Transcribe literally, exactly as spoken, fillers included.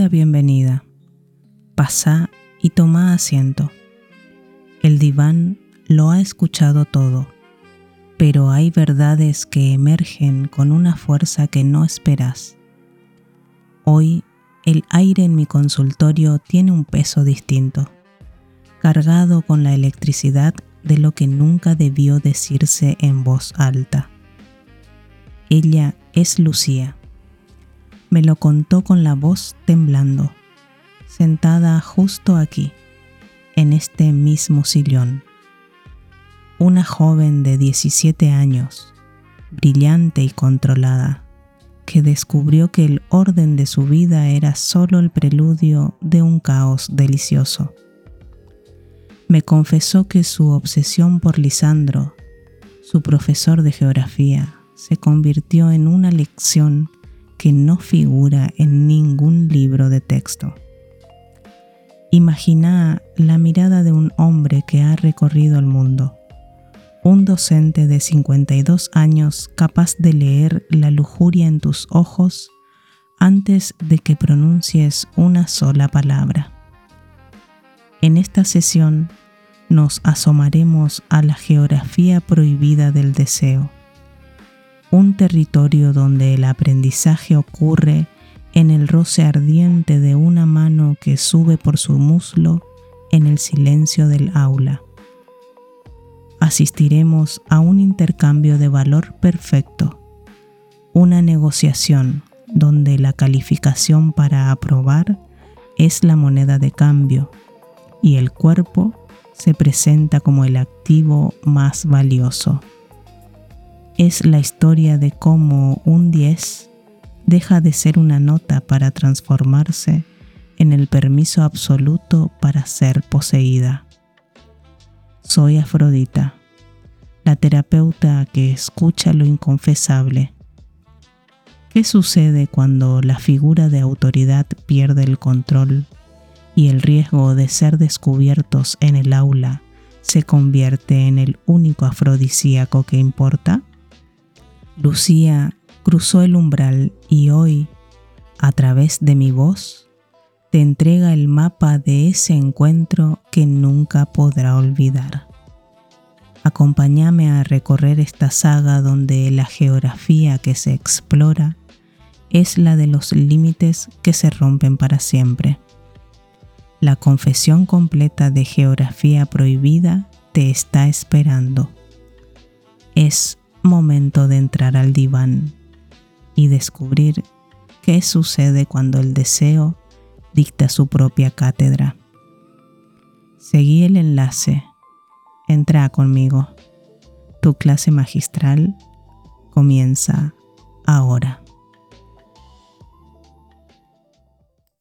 la bienvenida. Pasá y toma asiento. El diván lo ha escuchado todo, pero hay verdades que emergen con una fuerza que no esperas. Hoy, el aire en mi consultorio tiene un peso distinto, cargado con la electricidad de lo que nunca debió decirse en voz alta. Ella es Lucía. Me lo contó con la voz temblando, sentada justo aquí, en este mismo sillón. Una joven de diecisiete años, brillante y controlada, que descubrió que el orden de su vida era solo el preludio de un caos delicioso. Me confesó que su obsesión por Lisandro, su profesor de geografía, se convirtió en una lección que no figura en ningún libro de texto. Imagina la mirada de un hombre que ha recorrido el mundo, un docente de cincuenta y dos años capaz de leer la lujuria en tus ojos antes de que pronuncies una sola palabra. En esta sesión nos asomaremos a la geografía prohibida del deseo, un territorio donde el aprendizaje ocurre en el roce ardiente de una mano que sube por su muslo en el silencio del aula. Asistiremos a un intercambio de valor perfecto, una negociación donde la calificación para aprobar es la moneda de cambio y el cuerpo se presenta como el activo más valioso. Es la historia de cómo un diez deja de ser una nota para transformarse en el permiso absoluto para ser poseída. Soy Afrodita, la terapeuta que escucha lo inconfesable. ¿Qué sucede cuando la figura de autoridad pierde el control y el riesgo de ser descubiertos en el aula se convierte en el único afrodisíaco que importa? Lucía cruzó el umbral y hoy, a través de mi voz, te entrega el mapa de ese encuentro que nunca podrá olvidar. Acompáñame a recorrer esta saga donde la geografía que se explora es la de los límites que se rompen para siempre. La confesión completa de geografía prohibida te está esperando. Es momento de entrar al diván y descubrir qué sucede cuando el deseo dicta su propia cátedra. Seguí el enlace. Entra conmigo. Tu clase magistral comienza ahora.